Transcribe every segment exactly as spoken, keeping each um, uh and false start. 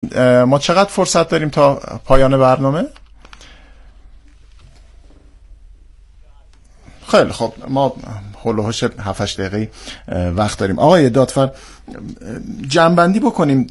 ما چقدر فرصت داریم تا پایان برنامه؟ خیلی خب، ما هلوهاش هفت هشت دقیقه وقت داریم. آقای دادفر، جمع‌بندی بکنیم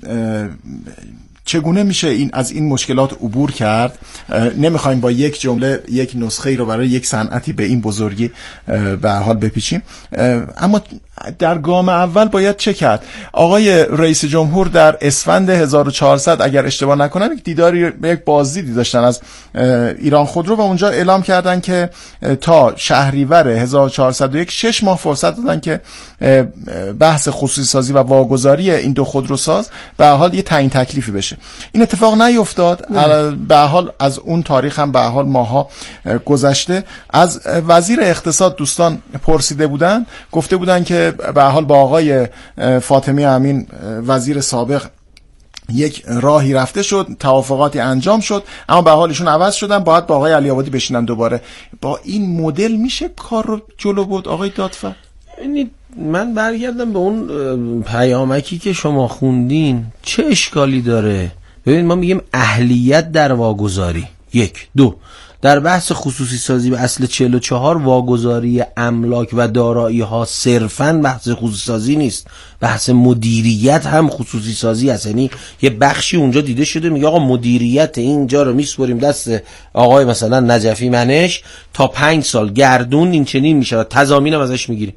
چگونه میشه این از این مشکلات عبور کرد. نمیخوایم با یک جمله یک نسخه رو برای یک صنعتی به این بزرگی به هر حال بپیچیم، اما در گام اول باید چه کرد؟ آقای رئیس جمهور در اسفند هزار و چهارصد اگر اشتباه نکنم یک دیداری به یک بازدیدی داشتن از ایران خودرو و اونجا اعلام کردن که تا شهریور هزار و چهارصد و یک شش ماه فرصت دادن که بحث خصوصی سازی و واگذاری این دو خودروساز به هر حال یه تعیین تکلیفی بشه. این اتفاق نیفتاد. به هر حال از اون تاریخ هم به هر حال ماها گذشته. از وزیر اقتصاد دوستان پرسیده بودن، گفته بودن که به هر حال با آقای فاطمی امین وزیر سابق یک راهی رفته شد، توافقاتی انجام شد، اما به حال ایشون عوض شدن، باید با آقای علی آبادی بشینن دوباره. با این مدل میشه کار رو جلو برد آقای دادفر؟ من برگردم به اون پیامکی که شما خوندین. چه اشکالی داره؟ ببینید، ما میگیم اهلیت در واگذاری. یک دو در بحث خصوصی سازی به اصل چهل و چهار واگذاری املاک و دارایی ها صرفاً بحث خصوصی سازی نیست، بحث مدیریت هم خصوصی سازی است. یعنی یه بخشی اونجا دیده شده میگه آقا مدیریت اینجا رو میسپریم دست آقای مثلا نجفی منش، تا پنج سال گردون این چنین میشه، تضامینم ازش میگیریم.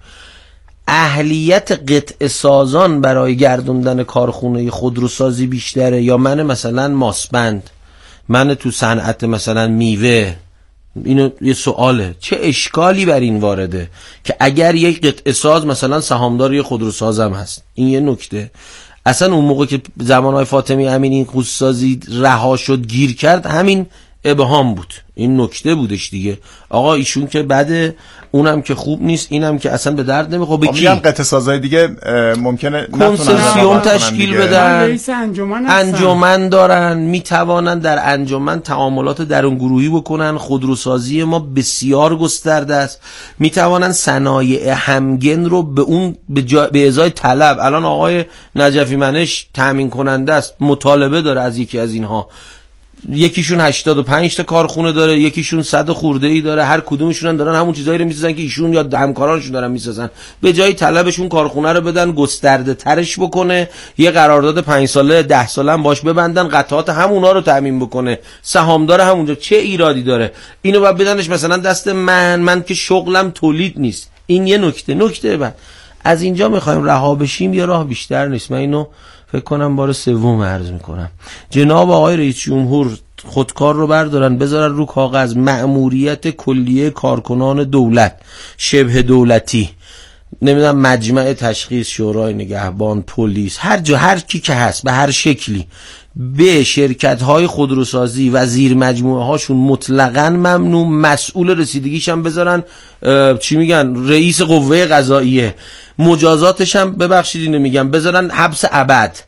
اهلیت قطع سازان برای گردوندن کارخونه خودروسازی بیشتره یا من مثلا ماسبند، من تو صنعت مثلا میوه؟ اینو یه سواله. چه اشکالی بر این وارده که اگر یک قطع ساز مثلا سهامدار یه خودروسازم هست؟ این یه نکته. اصلا اون موقع که زمانهای فاطمی امین این خودروسازی رها شد گیر کرد، همین ابهام بود، این نکته بودش دیگه. آقا ایشون که بده، اونم که خوب نیست، اینم که اصلا به درد نمیخوره. به کی؟ میگم قطع سازای دیگه ممکنه کنسرسیوم تشکیل بدن، رئیس انجمن انجمن دارن، میتوانن در انجمن تعاملات درون گروهی بکنن. خودروسازی ما بسیار گسترده است، میتوانن صنایع همگن رو به اون به, جا... به ازای طلب، الان آقای نجفی منش تامین کننده است، مطالبه داره از یکی از اینها، یکیشون هشتاد و پنج تا کارخونه داره، یکیشون صد خورده ای داره، هر کدومشون دارن همون چیزایی رو میسازن که ایشون یا همکارانشون دارن میسازن. به جای طلبشون کارخونه رو بدن گسترده ترش بکنه، یه قرارداد پنج ساله ده ساله هم باش ببندن، قطعات همونا رو تامین بکنه، سهامدار همونجا. چه ایرادی داره؟ اینو بعد بدنش مثلا دست من من که شغلم تولید نیست. این یه نکته. نکته بعد از اینجا میخوایم رها بشیم یا راه بیشتر نیست؟ من اینو فکر کنم بار سوم عرض میکنم. جناب آقای رئیس جمهور خودکار رو بردارن بذارن رو کاغذ مأموریت کلیه کارکنان دولت، شبه دولتی، نمیدونم مجمع تشخیص، شورای نگهبان، پلیس، هر جا هر کی که هست به هر شکلی به شرکت های خودروسازی و زیر مجموعه هاشون مطلقاً ممنوع، مسئول رسیدگیش هم بذارن چی میگن رئیس قوه قضاییه، مجازاتش هم ببخشید اینو میگم بذارن حبس ابد.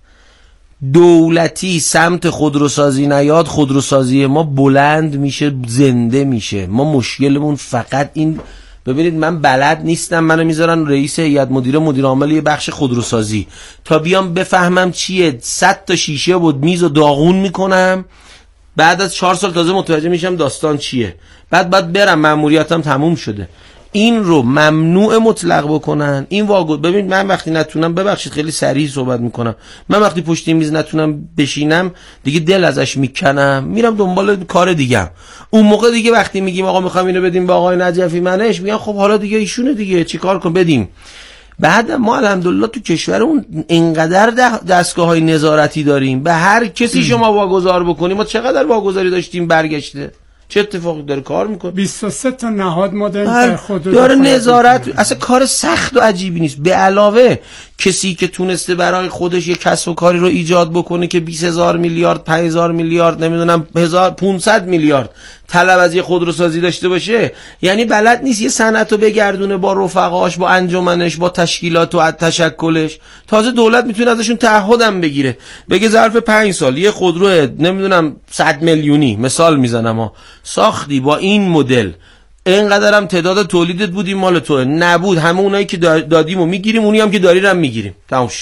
دولتی سمت خودروسازی نیاد، خودروسازی ما بلند میشه، زنده میشه. ما مشکلمون فقط این، ببینید من بلد نیستم، منو میذارن رئیس هیئت مدیره مدیر عامل یه بخش خودروسازی، تا بیام بفهمم چیه صد تا شیشه بود میز و داغون میکنم، بعد از چهار سال تازه متوجه میشم داستان چیه، بعد بعد برم مأموریتم تموم شده. این رو ممنوع مطلق بکنن. این واگو ببین، من وقتی نتونم، ببخشید خیلی سریع صحبت میکنم، من وقتی پشت این میز نتونم بشینم دیگه دل ازش میکنم، میرم دنبال کار دیگه. اون موقع دیگه وقتی میگیم آقا میخوام اینو بدیم به آقای نجفی منش، میگن خب حالا دیگه ایشونه دیگه چیکار کن بدیم. بعد ما الحمدلله تو کشورمون اینقدر دستگاه‌های نظارتی داریم، به هر کسی شما واگذار بکنیم. ما چقدر واگذاری داشتیم برگشته، چه اتفاقی داره کار میکنه؟ بیست و سه تا نهاد مدل در خود داره نظارت. اصلا کار سخت و عجیبی نیست. به علاوه کسی که تونسته برای خودش یک کسب و کاری رو ایجاد بکنه که بیست هزار میلیارد، پنج هزار میلیارد، نمیدونم پانصد میلیارد طلب از یه خودروسازی داشته باشه، یعنی بلد نیست یه صنعت رو بگردونه با رفقاش، با انجمنش، با تشکیلات و تشکلش. تازه دولت میتونه ازشون تعهدم بگیره، بگه ظرف پنج سال یه خودرو نمیدونم صد میلیونی مثال میزنم ها ساختی با این مدل، اینقدرم تعداد تولیدت بودیم مال تو نبود، همه اونایی که دادیمو میگیریم، اونی هم که داری رو میگیریم، تموم شد.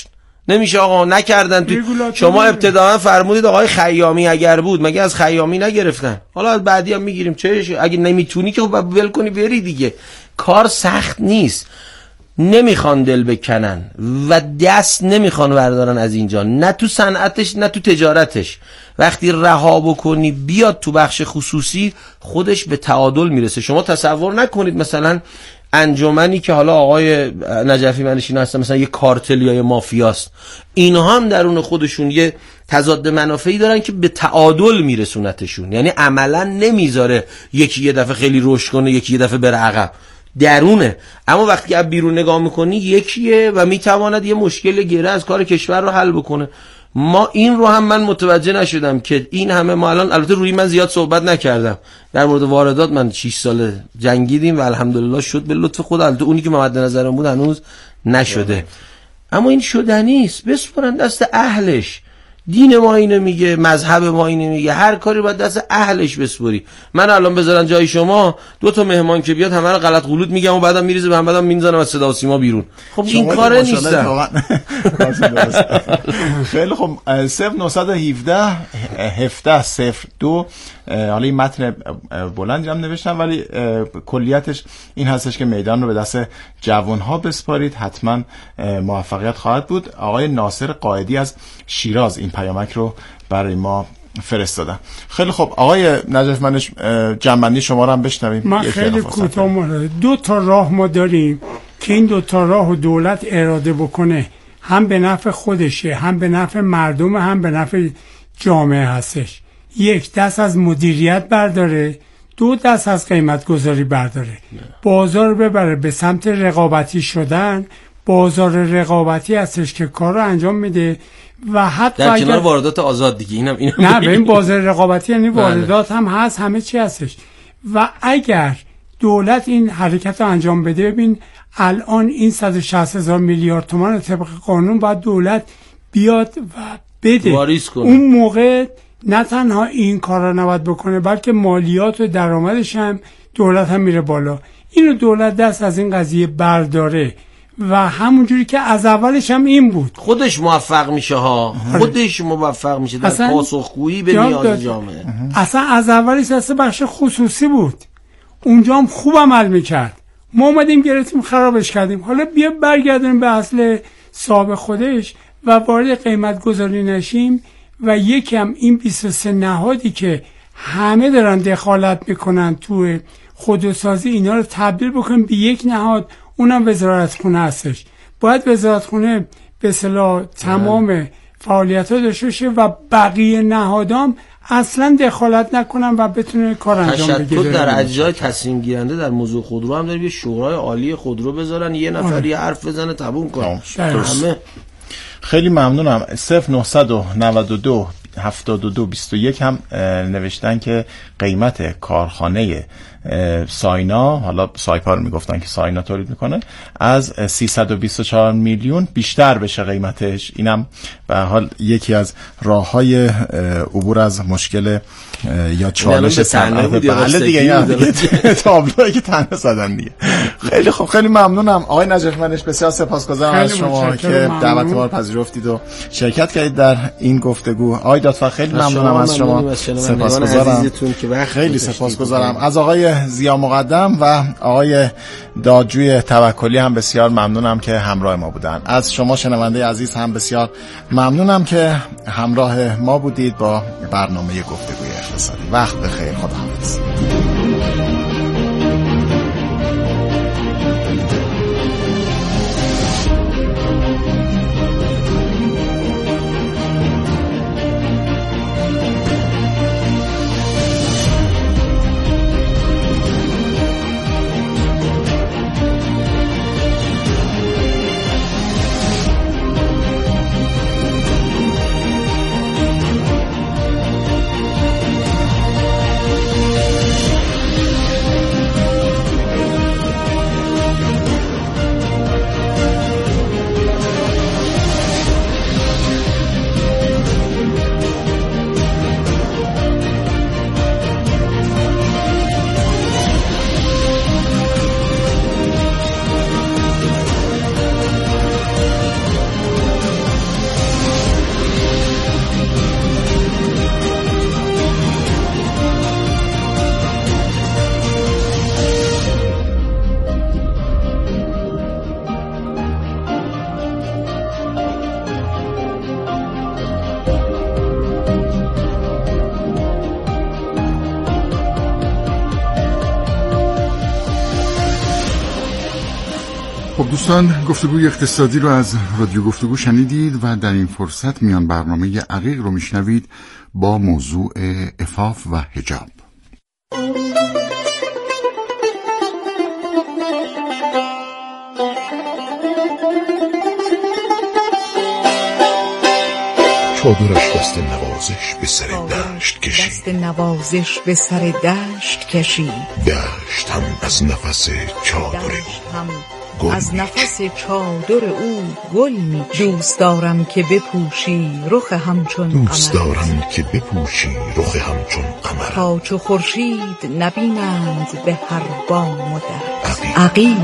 نمیشه آقا نکردن. تو شما ابتداا فرمودید آقای خیامی اگر بود، مگه از خیامی نگرفتن؟ حالا از بعدی هم میگیریم، چه اگه نمیتونی که ول کنی بری دیگه. کار سخت نیست، نمیخوان دل بکنن و دست نمیخوان بردارن از اینجا، نه تو صنعتش نه تو تجارتش. وقتی رها بکنی بیاد تو بخش خصوصی، خودش به تعادل میرسه. شما تصور نکنید مثلا انجمنی که حالا آقای نجفی منشین هستن مثلا یه کارتل یا یه مافیاست، اینها هم درون خودشون یه تضاد منافعی دارن که به تعادل میرسونتشون، یعنی عملا نمیذاره یکی یه دفعه خیلی رشد کنه یکی یه دفعه بره عقب، درونه. اما وقتی از بیرون نگاه میکنی یکیه و میتواند یه مشکل گره از کار کشور رو حل بکنه. ما این رو هم من متوجه نشدم که این همه، ما الان البته روی من زیاد صحبت نکردم در مورد واردات، من شش سال جنگیدیم و الحمدلله شد به لطف خدا. البته اونی که مد نظرم بود هنوز نشده، اما این شدنی است. بسپرن دست اهلش. دین ما اینو میگه، مذهب ما اینو میگه، هر کاری باید دست اهلش بسپری. من الان بذارن جای شما دو تا مهمان که بیاد همه رو غلط غلوط میگم و بعدم میریزه به هم، بعدم میزنم از صدا و سیما بیرون. خب این کاره نیست. خیلی خب صفر نهصد و هفده هفده صفر دو، حالا این متن بلندی هم نوشتم ولی کلیتش این هستش که میدان رو به دست جوانها بسپارید، حتما موفقیت خواهد بود. آقای ناصر قائدی از شیراز این پیامک رو برای ما فرستادن. خیلی خب آقای نجف منش جنبندی شما رو هم بشنویم. من خیلی کوتاه مونده. دو تا راه ما داریم که این دو تا راه دولت اراده بکنه، هم به نفع خودشه، هم به نفع مردم، هم به نفع جامعه هستش. یک، دست از مدیریت برداره، دو دست از قیمت گذاری برداره. بازار ببره به سمت رقابتی شدن. بازار رقابتی هستش که کار رو انجام میده و حتی در کنار واردات آزاد دیگه. اینم اینم نه به این بازار رقابتی یعنی واردات هم هست، همه چی هستش. و اگر دولت این حرکت رو انجام بده، ببین الان این صد و شصت هزار میلیارد تومان طبق قانون باید دولت بیاد و بده. اون موقع نه تنها این کار را نباید بکنه بلکه مالیات و درآمدش هم دولت هم میره بالا. اینو دولت دست از این قضیه برداره و همونجوری که از اولش هم این بود، خودش موفق میشه ها، خودش موفق میشه در پاسخگویی به نیاز جامعه. اصلا از اولش دست بخش خصوصی بود، اونجا هم خوب عمل میکرد. ما اومدیم گرفتیم خرابش کردیم. حالا بیا برگردیم به اصل صاحب خودش و وارد قیمت گذاری نشیم و یکم این بیست و سه نهادی که همه دارن دخالت میکنن تو خودروسازی، اینا رو تبدیل بکنیم به یک نهاد، اونم وزارتخونه هستش. باید وزارتخونه به اصطلاح تمام فعالیت ها داشته باشه و بقیه نهادام اصلا دخالت نکنن و بتونه کار انجام بده. تشتت در اجزای تصمیم گیرنده در موضوع خودرو هم داریم، یه شورای عالی خودرو بذارن، یه نفر یه حرف بزنه تموم کنه. همه خیلی ممنونم. صفر نهصد و نود و دو هفتاد و دو بیست و یک هم نوشتن که قیمت کارخانه ساینا، حالا سایپا رو میگفتن که ساینا تولید میکنه، از سیصد و بیست و چهار میلیون بیشتر بشه قیمتش. اینم به حال یکی از راههای عبور از مشکل یا چالش صنعت. بله دیگه این تابلویی که تنها زدن دیگه. خیلی خوب، خیلی ممنونم آقای نجف منش، بسیار سپاسگزارم از شما که دعوت ما رو پذیرفتید و شرکت کردید در این گفتگو. آقای دادفر خیلی ممنونم از شما، سپاسگزارم. خیلی سپاسگزارم از آقای ضیا مقدم و آقای دادجوی توکلی، هم بسیار ممنونم که همراه ما بودن. از شما شنونده عزیز هم بسیار ممنونم که همراه ما بودید با برنامه گفتگوی اقتصادی. وقت بخیر، خداحافظ. خب دوستان، گفتگوی اقتصادی رو از رادیو گفتگو شنیدید و در این فرصت میان برنامه عقیق رو میشنوید با موضوع عفاف و حجاب. چادرش دست نوازش به سر دشت کشید دست نوازش به سر دشت کشید دشت هم از نفس چادر او از نفس چادر او گل می دوست دارم که بپوشی رخ همچون قمر دوست دارم که بپوشی رخ همچون قمر تا چو خورشید نبینند به هر بام و در عقیق.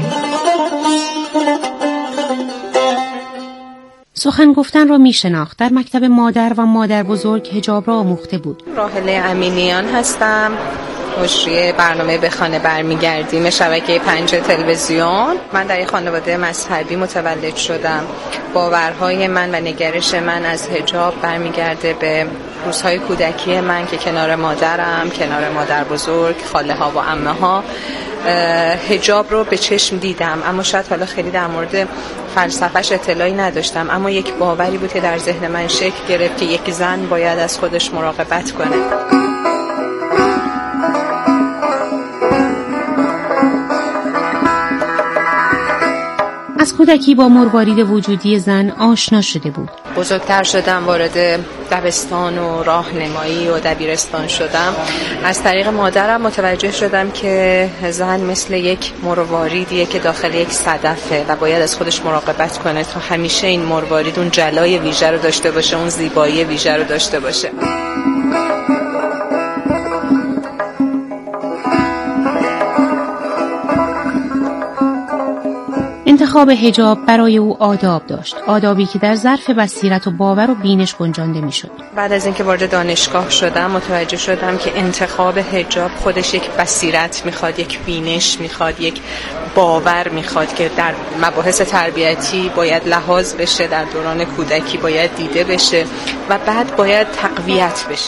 سخن گفتن را می شناخت. در مکتب مادر و مادر بزرگ حجاب را آموخته بود. راحله امینیان هستم، مجری برنامه به خانه برمیگردیم شبکه پنج تلویزیون. من در یک خانواده مذهبی متولد شدم. باورهای من و نگرش من از حجاب برمیگرده به روزهای کودکی من که کنار مادرم، کنار مادر بزرگ، خاله ها و عمه ها حجاب رو به چشم دیدم، اما شاید حالا خیلی در مورد فلسفه‌اش اطلاعی نداشتم، اما یک باوری بود که در ذهن من شکل گرفت که یک زن باید از خودش مراقبت کنه. از کودکی با مروارید وجودی زن آشنا شده بود. بزرگتر شدم، وارد دبستان و راهنمایی و دبیرستان شدم. از طریق مادرم متوجه شدم که زن مثل یک مرواریدیه که داخل یک صدفه و باید از خودش مراقبت کنه تا همیشه این مروارید اون جلای ویژه رو داشته باشه، اون زیبایی ویژه رو داشته باشه. انتخاب حجاب برای او آداب داشت، آدابی که در ظرف بصیرت و باور و بینش گنجانده میشد. بعد از اینکه وارد دانشگاه شدم متوجه شدم که انتخاب حجاب خودش یک بصیرت میخواد، یک بینش میخواد، یک باور میخواد که در مباحث تربیتی باید لحاظ بشه، در دوران کودکی باید دیده بشه و بعد باید تقویت بشه.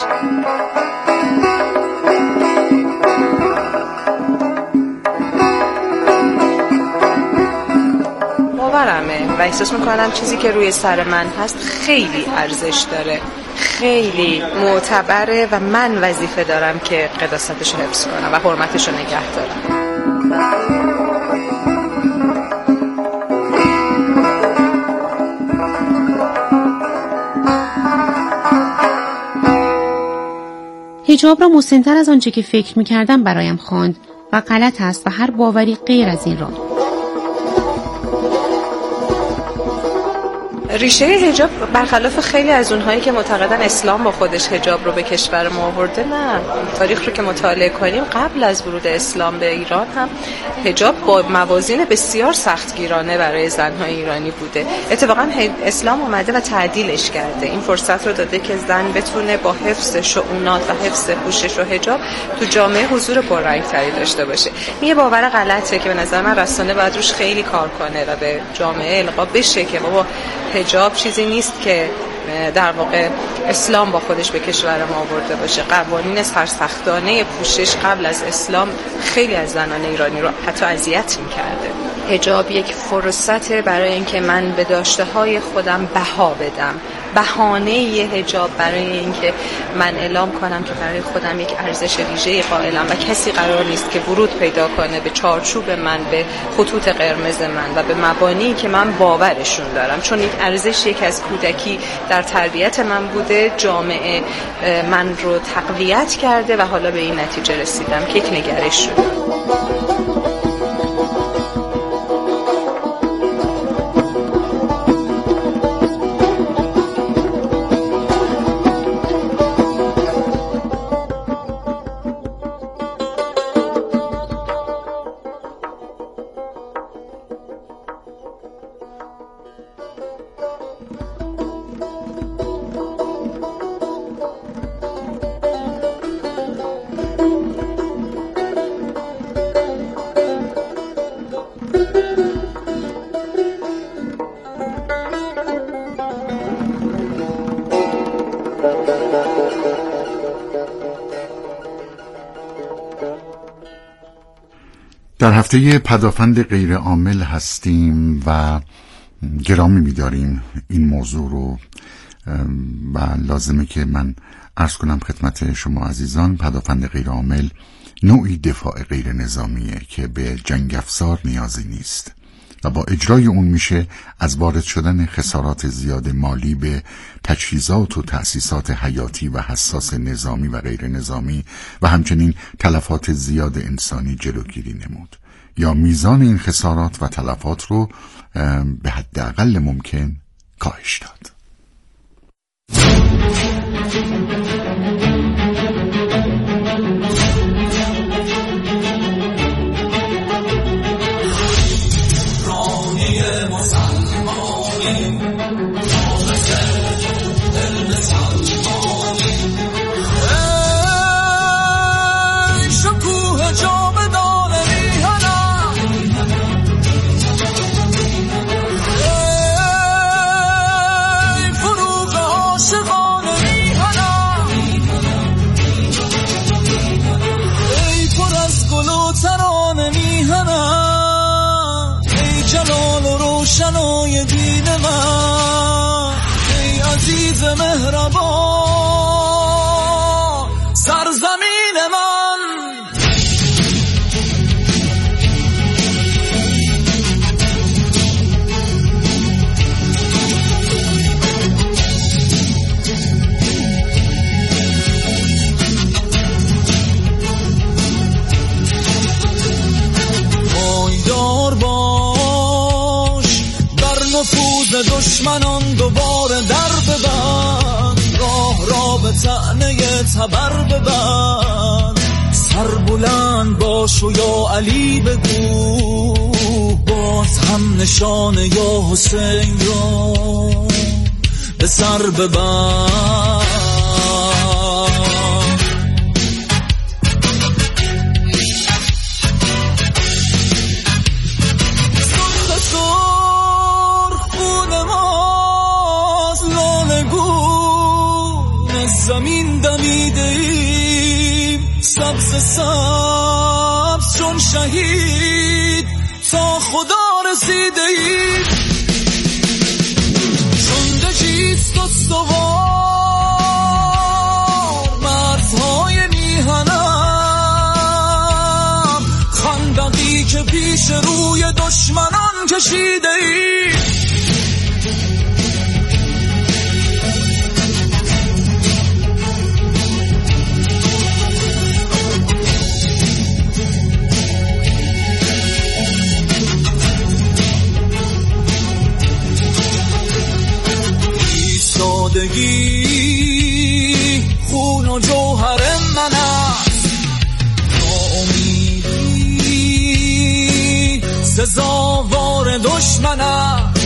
باورمه و احساس میکنم چیزی که روی سر من هست خیلی ارزش داره، خیلی معتبره و من وظیفه دارم که قداستش رو حفظ کنم و حرمتش رو نگه دارم. حجاب را مسن‌تر از آنچه که فکر میکردم برایم خواند و غلط است و هر باوری غیر از این را. ریشه حجاب برخلاف خیلی از اونهایی که معتقدن اسلام با خودش حجاب رو به کشور ما آورده، نه، تاریخ رو که مطالعه کنیم قبل از ورود اسلام به ایران هم حجاب با موازین بسیار سختگیرانه برای زن‌های ایرانی بوده. اتفاقا اسلام اومده و تعدیلش کرده، این فرصت رو داده که زن بتونه با حفظ شؤونات و حفظ پوشش و حجاب تو جامعه حضور پررنگ‌تری داشته باشه. این باور غلطه که به نظر من رسانه باید روش خیلی کار کنه و به جامعه القا بشه که بابا حجاب چیزی نیست که در واقع اسلام با خودش به کشور ما آورده باشه. قوانین سرسختانه پوشش قبل از اسلام خیلی از زنان ایرانی رو حتی اذیت می‌کرده. حجاب یک فرصته برای اینکه من به داشته‌های خودم بها بدم، بهانه یه حجاب برای اینکه من اعلام کنم که برای خودم یک ارزش ویژه‌ای قائلم و کسی قرار نیست که ورود پیدا کنه به چارچوب من، به خطوط قرمز من و به مبانی که من باورشون دارم، چون این ارزش یک از کودکی در تربیت من بوده، جامعه من رو تقویت کرده و حالا به این نتیجه رسیدم که یک نگرش شده. در هفته پدافند غیر عامل هستیم و گرامی می‌داریم این موضوع رو و لازمه که من عرض کنم خدمت شما عزیزان. پدافند غیر عامل نوعی دفاع غیر نظامیه که به جنگ افزار نیازی نیست و با اجرای اون میشه از وارد شدن خسارات زیاد مالی به تجهیزات و تأسیسات حیاتی و حساس نظامی و غیر نظامی و همچنین تلفات زیاد انسانی جلوگیری نمود یا میزان این خسارات و تلفات رو به حداقل ممکن کاهش داد. شنای دین من ای عزیز مهربان سرزمین من. پایدار باش در نفوذ دشمنان دوباره در ببند، راه را به طعنه تبر ببند. سر بلند باش و یا علی بگو باز هم نشان یا حسین را به سر ببند. زمین دمیده ایم سبز سبز چون شهید تا خدا رسیده ایم. چون دشیست و سوار مردهای میهنم، خندقی که پیش روی دشمنان کشیده ایم. سادگی خون و جوهر من است، ناامیدی سزاوار دشمن است.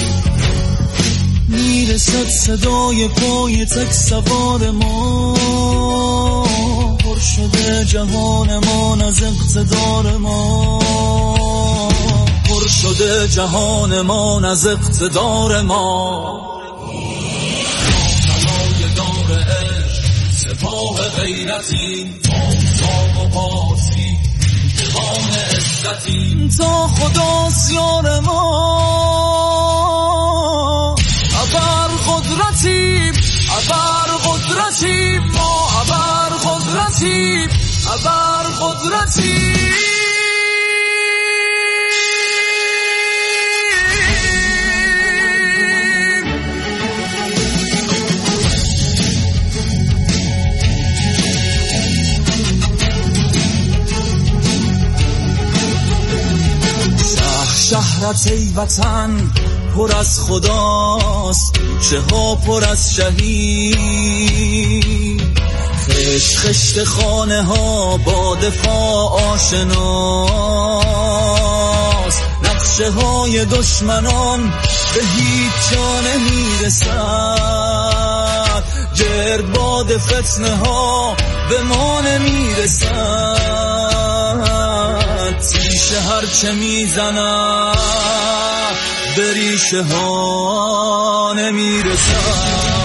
میرسد صدای پای تک سوار ما، پر شده جهانمان از اقتدار ما، پر شده جهانمان از اقتدار ما. سپاه غیرتیم سام و پارسی جهان عزتیم تا خدا سیار ما. ابر قدرتیم ابر قدرتیم ما، ابر قدرتیم ابر قدرتیم. شهرت ای وطن پر از خداست، کوچه ها پر از شهید. خشت خشت خانه ها با دفاع آشناست. نقشه های دشمنان به هیچ جا نمیرسد، گردباد فتنه ها به ما نمیرسد. تیشه هرچه میزند به ریشه ها نمیرسد.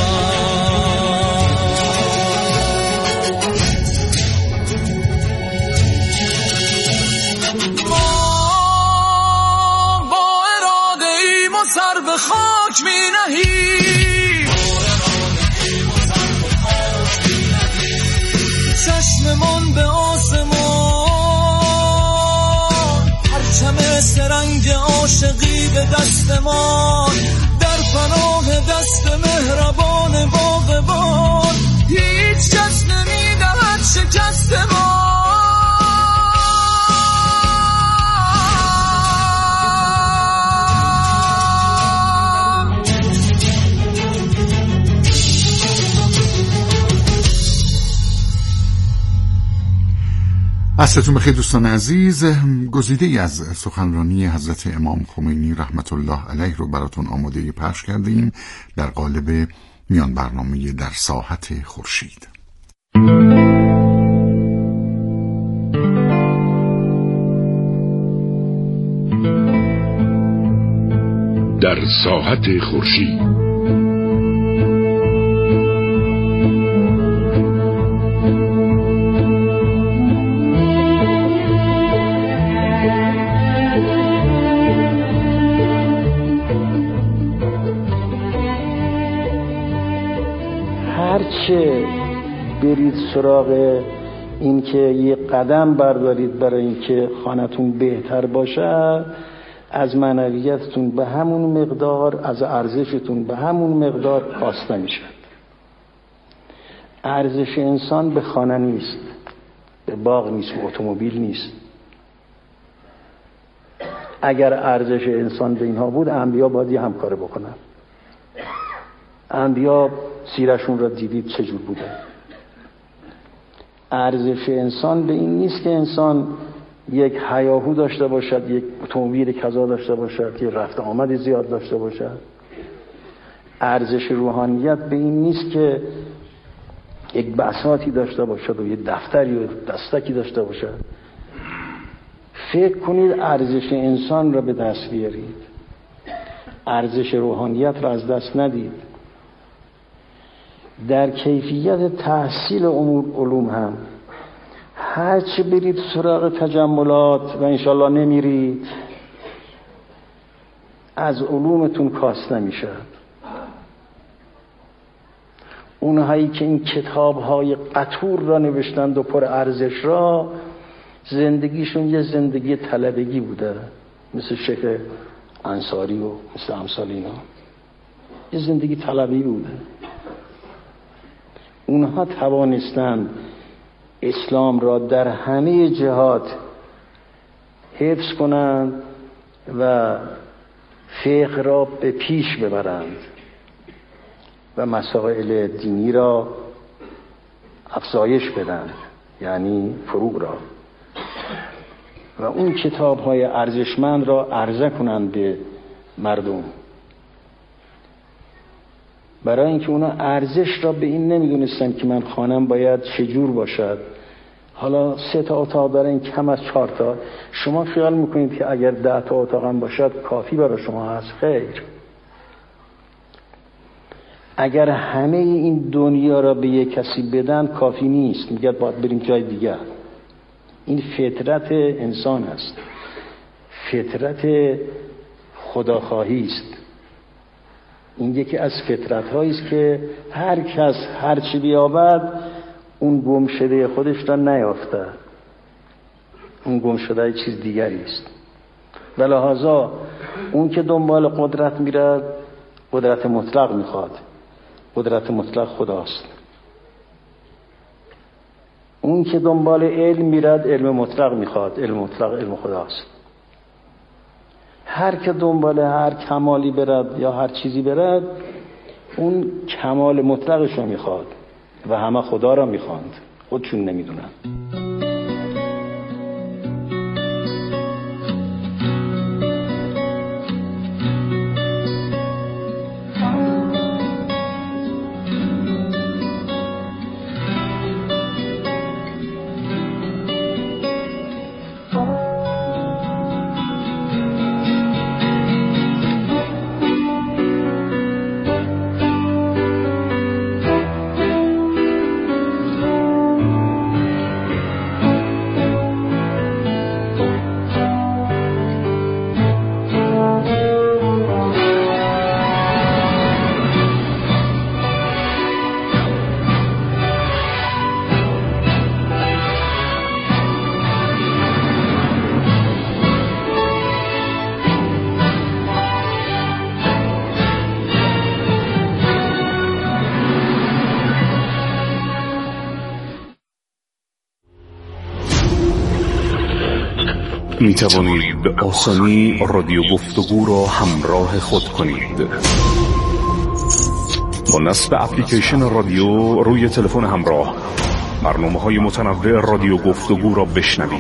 ما چشممون به آسمان، پرچم سرنگ عاشقی به دستمان، در پناه دست مهربان باغبان، هیچ کس نمیدهد شکست ما. عصرتون بخیر دوستان عزیز. گزیده ای از سخنرانی حضرت امام خمینی رحمت الله علیه رو براتون آماده پخش کردیم در قالب میان برنامه در ساحت خورشید. در ساحت خورشید هرچه برید سراغ این که یه قدم بردارید برای اینکه خانتون بهتر باشه، از معنویتتون به همون مقدار، از ارزشتون به همون مقدار کاسته میشه. ارزش انسان به خانه نیست، به باغ نیست، به اتومبیل نیست. اگر ارزش انسان به اینها بود، انبیا باید یه همکاری بکنن. انبیا سیرشون را دیدید چجور بوده. ارزش انسان به این نیست که انسان یک هیاهو داشته باشد، یک اتومبیل کذا داشته باشد، یک رفت آمد زیاد داشته باشد. ارزش روحانیت به این نیست که یک بساطی داشته باشد و یک دفتری و دستکی داشته باشد. فکر کنید ارزش انسان را به دست بیارید، ارزش روحانیت را از دست ندید. در کیفیت تحصیل امور علوم هم هرچه برید سراغ تجملات و انشالله نمیرید، از علومتون کاسته میشه. اونهایی که این کتاب‌های قطور را نوشتند و پر ارزش را، زندگیشون یه زندگی طلبگی بوده، مثل شیخ انصاری و مثل امثال اینا. یه زندگی طلبی بوده. اونها توانستند اسلام را در همه جهات حفظ کنند و فقه را به پیش ببرند و مسائل دینی را افزایش بدن، یعنی فروغ را، و اون کتاب‌های ارزشمند را عرضه کنند به مردم. برای اینکه اونا ارزش را به این نمیدونستن که من خانم باید چجور باشد. حالا سه تا اتاق دارن، کم از چهار تا. شما خیال میکنید که اگر ده تا اتاق هم باشد کافی برای شما هست؟ خیر. اگر همه این دنیا را به یک کسی بدن کافی نیست، میگه باید بریم جای دیگر. این فطرت انسان است، فطرت خداخواهی است. این یکی از فطرت‌هایی است که هر کس هر چی بیابد اون گم شده خودش را نیافته، اون گم شده چیز دیگری است. ولهذا اون که دنبال قدرت میره قدرت مطلق میخواد. قدرت مطلق خداست. اون که دنبال علم میرد علم مطلق میخواد. علم مطلق علم خداست. هر که دنبال هر کمالی برد یا هر چیزی برد اون کمال مطلقش رو میخواد و همه خدا را میخواند، خودشون نمیدونن. می توانید به آسانی رادیو گفتگو را همراه خود کنید. با نصب اپلیکیشن رادیو روی تلفن همراه برنامه‌های متنوع رادیو گفتگو را بشنوید.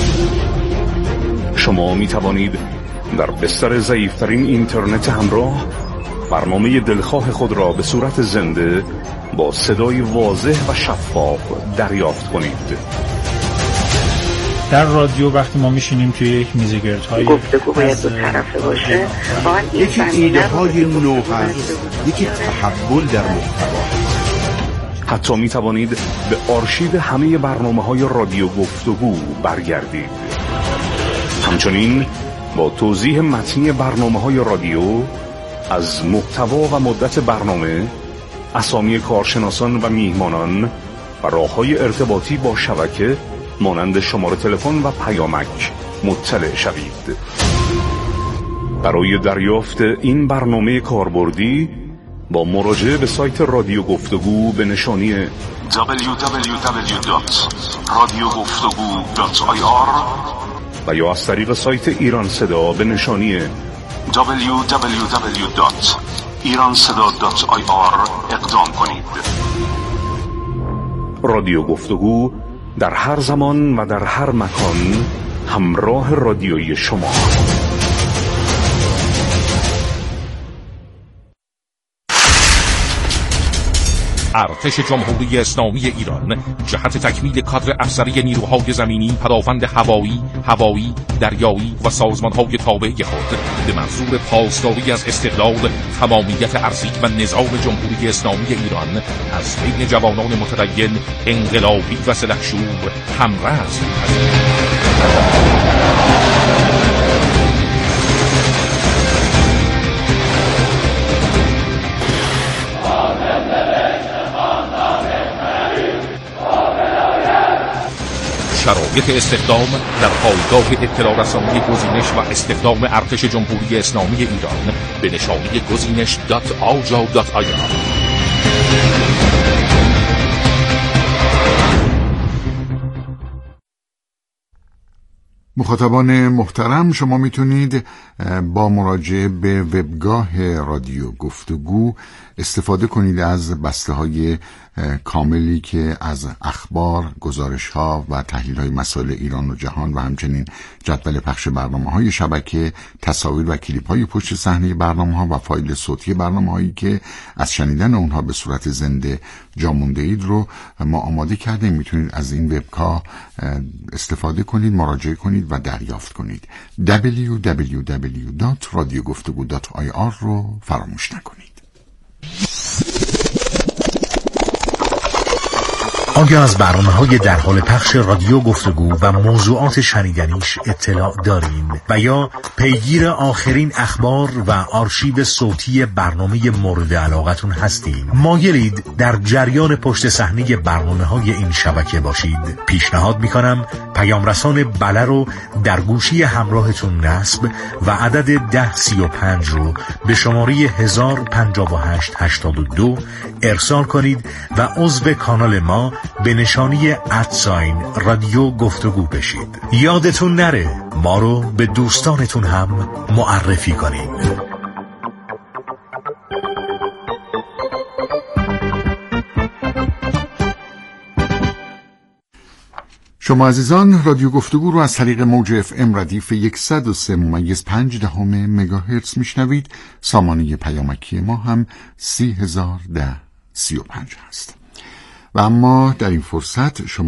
شما می توانید در بستر ضعیف‌ترین اینترنت همراه برنامه دلخواه خود را به صورت زنده با صدای واضح و شفاف دریافت کنید. در رادیو وقتی ما میشینیم توی یک میزگردهای گفتگو باید دو طرفه باشه، یکی ایده های نو هست، یکی تحول در محتوا. حتی می توانید به آرشیو همه برنامه های رادیو گفتگو برگردید. همچنین با توضیح متنی برنامه های رادیو از محتوا و مدت برنامه، اسامی کارشناسان و میهمانان و راه‌های ارتباطی با شبکه مانند شماره تلفن و پیامک مطلع شوید. برای دریافت این برنامه کاربردی با مراجعه به سایت رادیو گفتگو به نشانی دبلیو دبلیو دبلیو دات رادیو گفتگو دات آی آر و یا از طریق سایت ایران صدا به نشانی دبلیو دبلیو دبلیو دات ایران صدا دات آی آر اقدام کنید. رادیو گفتگو در هر زمان و در هر مکان همراه رادیویی شما. ارتش جمهوری اسلامی ایران جهت تکمیل کادر افسری نیروهای زمینی، پدافند هوایی، هوایی، دریایی و سازمانهای تابع خود به منظور پاسداری از استقلال، تمامیت ارضی و نظام جمهوری اسلامی ایران از بین جوانان متدین، انقلابی و سلحشور همرز می‌پذیرد. شرایط استخدام در پایگاه اطلاع رسانی گزینش و استخدام ارتش جمهوری اسلامی ایران به نشانی گزینش دات آجا دات آی آر. مخاطبان محترم، شما میتونید با مراجعه به وبگاه رادیو گفتگو استفاده کنید از بسته های کاملی که از اخبار، گزارش ها و تحلیل های مسائل ایران و جهان و همچنین جدول پخش برنامه های شبکه، تصاویر و کلیپ های پشت صحنه برنامه ها و فایل صوتی برنامه هایی که از شنیدن اونها به صورت زنده جا مونده اید رو ما آماده کردیم. میتونید از این وبگاه استفاده کنید، مراجعه کنید و دریافت کنید. دبلیو دبلیو دبلیو دات رادیو گفتگو دات آی آر رو فراموش نکنید. آیا از برنامه‌های در حال پخش رادیو گفتگو و موضوعات شنیدنیش اطلاع دارین و یا پیگیر آخرین اخبار و آرشیو صوتی برنامه مورد علاقتون هستین؟ مایلید در جریان پشت صحنه برنامه‌های این شبکه باشید؟ پیشنهاد می‌کنم پیام رسان بله رو در گوشی همراهتون نصب و عدد ده سی و پنج رو به شماره هزار و پنجاه و هشت هشتاد و دو ارسال کنید و عضو کانال ما به نشانی ادساین رادیو گفتگو بشید. یادتون نره ما رو به دوستانتون هم معرفی کنید. شما عزیزان رادیو گفتگو رو از طریق موج اف ام ردیف صد و سه ممیز پنج دهم مگاهرتز میشنوید. سامانه پیامکی ما هم سی هزار ده سی و پنج هست. و اما در این فرصت شما